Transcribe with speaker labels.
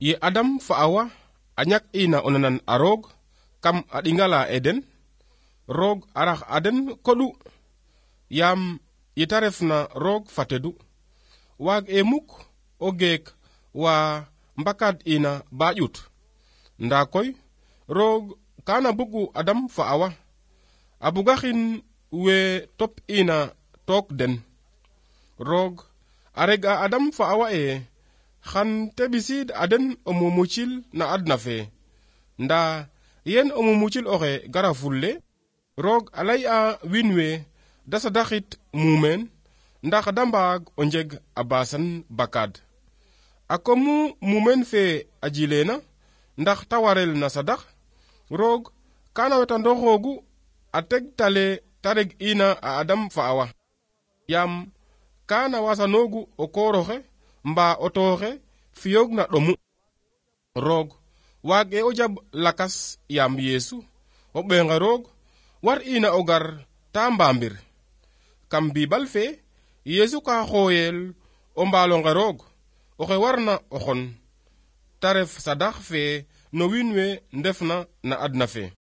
Speaker 1: Ye Adam fa Awa anyak ina onanan a roog kam a ɗingala Eden, roog arax aden koɗu, yam yeta refna roog fatedu. Waag e muk o geek wa mbakad ina ba ƴut. Nda koy roog kana bugu Adam fa Awa, a bugaxin we top ina took den. Roog a rega Adam fa Awa xan te ɓisiid aden o mumucil na adna fe. Nda yen o mumucil oxe gara fulle, roog a lay a wiin we da sadaxit mumeen ndax da mbaag o njeg a basan bakad. A komu mumeen fe a jileena ndax ta warel na sadax, roog kana wetandooxoogu a teg tale ta reg ina a Adam fa Awa, yam kana wasanoogu o kooroxe mba o tooxe fiyoog na ɗomu. Roog waag e o jab lakas yam Yeesu o ɓeenga roog war ina o gar ta mbambir. Kam Biibal fe Yeesu ka xooyel o mbaalonge roog oxe warna o xon, ta ref sadax fe no wiin we ndefna na adna fe.